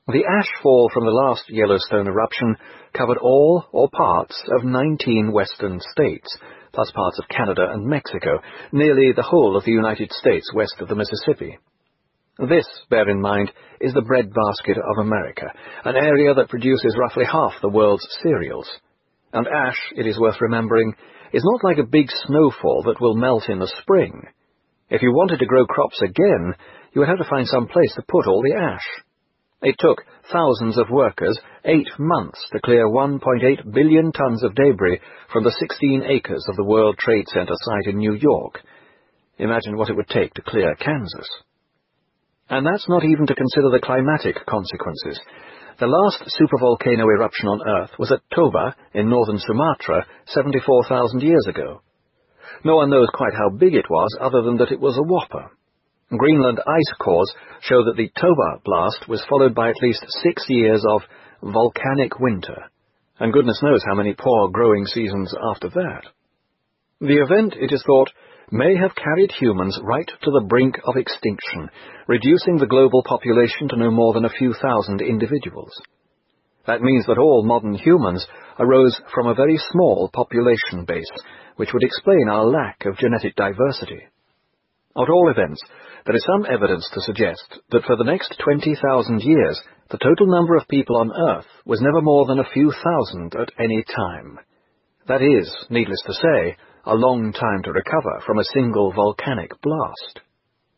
The ash fall from the last Yellowstone eruption covered all or parts of 19 western states, plus parts of Canada and Mexico, nearly the whole of the United States west of the Mississippi. This, bear in mind, is the breadbasket of America, an area that produces roughly half the world's cereals. And ash, it is worth remembering, is not like a big snowfall that will melt in the spring. If you wanted to grow crops again, you would have to find some place to put all the ash. It took thousands of workers 8 months to clear 1.8 billion tons of debris from the 16 acres of the World Trade Center site in New York. Imagine what it would take to clear Kansas. And that's not even to consider the climatic consequences. The last supervolcano eruption on Earth was at Toba in northern Sumatra 74,000 years ago. No one knows quite how big it was other than that it was a whopper. Greenland ice cores show that the Toba blast was followed by at least 6 years of volcanic winter, and goodness knows how many poor growing seasons after that. The event, it is thought, may have carried humans right to the brink of extinction, reducing the global population to no more than a few thousand individuals. That means that all modern humans arose from a very small population base, which would explain our lack of genetic diversity. At all events, there is some evidence to suggest that for the next 20,000 years, the total number of people on Earth was never more than a few thousand at any time. That is, needless to say, a long time to recover from a single volcanic blast.